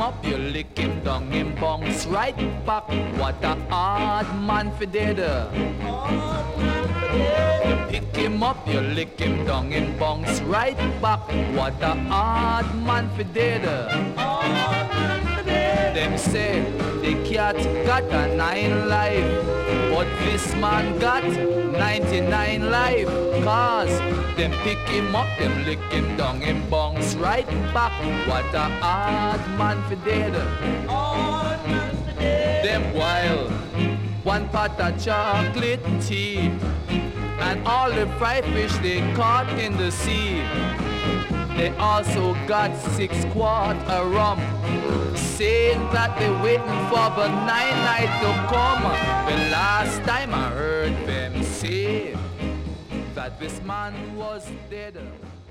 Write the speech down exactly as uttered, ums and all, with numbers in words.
up, you lick him down, him bounce right back. What a hard man for dead. You pick him up, you lick him down, him bounce right back. What a hard man for dead. Them say the cat got a nine life, but this man got ninety-nine life. Cause them pick him up, them lick him down, him bounce right back. What a hard man for dead. Them wild, one pot of chocolate tea, and all the fried fish they caught in the sea. They also got six quart of rum, saying that they waiting for the nine night to come. The last time I heard them say that this man was dead.